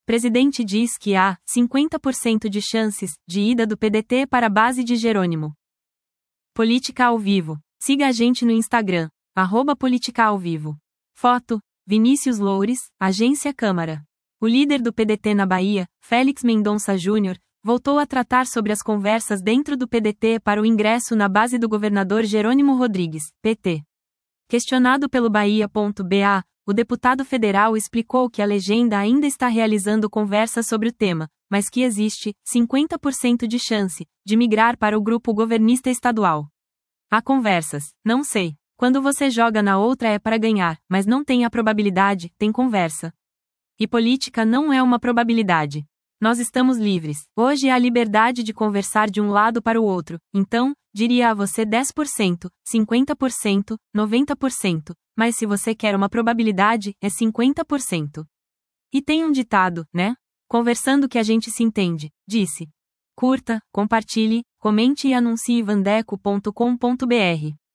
Presidente diz que há 50% de chances de ida do PDT para a base de Jerônimo. Política ao vivo. Siga a gente no Instagram, @politicaauvivo. Foto: Vinícius Loures, Agência Câmara. O líder do PDT na Bahia, Félix Mendonça Júnior, voltou a tratar sobre as conversas dentro do PDT para o ingresso na base do governador Jerônimo Rodrigues, PT. Questionado pelo Bahia.ba, o deputado federal explicou que a legenda ainda está realizando conversas sobre o tema, mas que existe 50% de chance de migrar para o grupo governista estadual. Há conversas, não sei. Quando você joga na outra é para ganhar, mas não tem a probabilidade, tem conversa. E política não é uma probabilidade. Nós estamos livres. Hoje há a liberdade de conversar de um lado para o outro, então, diria a você 10%, 50%, 90%, mas se você quer uma probabilidade, é 50%. E tem um ditado, né? Conversando que a gente se entende, disse. Curta, compartilhe, comente e anuncie vandeco.com.br.